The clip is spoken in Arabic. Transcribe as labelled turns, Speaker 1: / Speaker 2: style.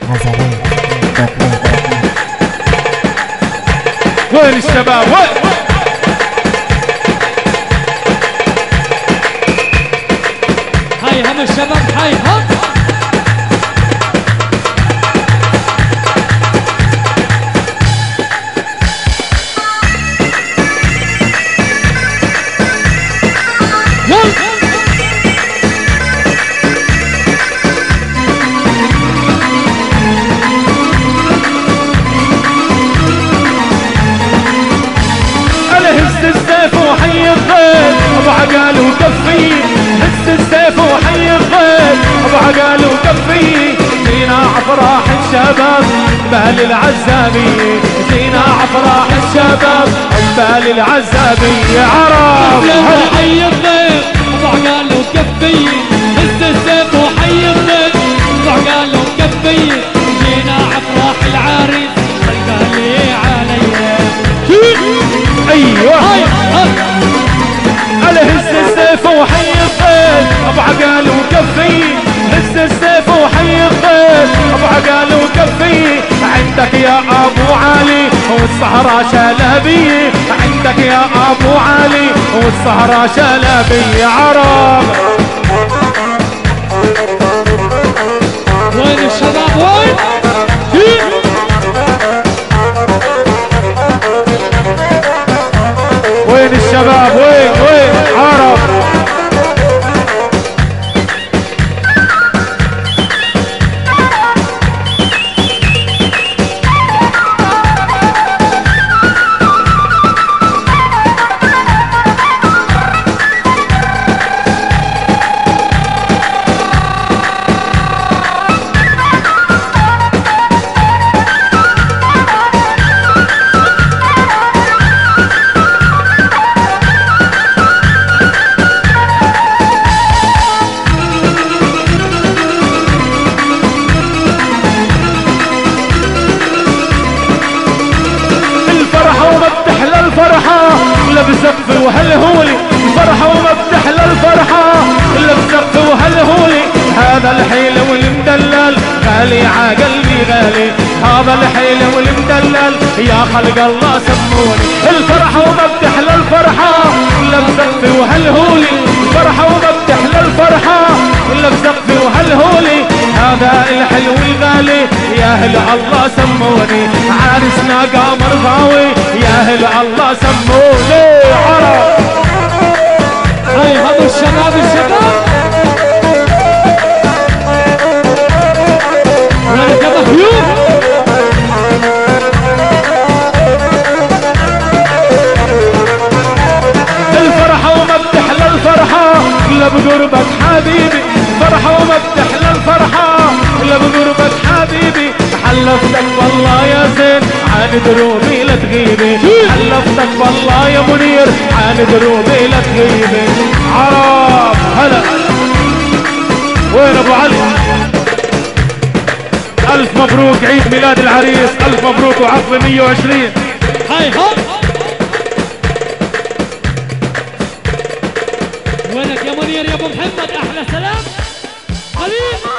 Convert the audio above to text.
Speaker 1: وين الشباب وين؟
Speaker 2: هاي هم الشباب هاي هم
Speaker 1: وحي الضيف ابو عقال وكفي هز السيف وحي الضيف ابو عقال وكفي جينا عفراح الشباب بال العزابي جينا عفراح الشباب بال العزابي عرب
Speaker 2: وحي الضيف ابو عقال وكفي هز السيف وحي الضيف ابو عقال وكفي جينا عفراح العريس الغالي علي
Speaker 1: ايوه على هز السيف وحي الضيف ابو عقال وكفي هز السيف وحي الضيف ابو عقال وكفي عندك يا ابو علي والسهرة شلبي عندك يا ابو علي والسهرة شلبي عرب
Speaker 2: وين الشباب وين؟
Speaker 1: وين الشباب وين عرب الفرحة اللي بزف وهالهولي الفرحة وما بتحلى الفرحة اللي بزف وهالهولي هذا الحيل والمدلل غالي عقلبي غالي هذا الحيل والمدلل يا خلق الله سموني الفرحة وما بتحلى الفرحة اللي بزف وهالهولي الفرحة وما بتحلى الفرحة اللي بزف وهالهولي هذا الحلو الغالي يا اهل الله سموني عارسنا قمر ضاوي يا اهل الله سموني عرب
Speaker 2: هاي هم الشباب وين يا مهيوب
Speaker 1: الفرحة وما بتحلى الفرحة الا بقربك حبيبي فرحة وما بتحلى الفرحة الا بقربك حبيبي حلفتك والله يا زين عن دروبي لا تغيبي حلفتك والله يا منير عن دروبي لا تغيبي عرب هلا وين ابو علي الف مبروك عيد ميلاد العريس الف مبروك وعقبه 120
Speaker 2: هاي هم وينك يا منير يا ابو محمد احلى سلام حبيبي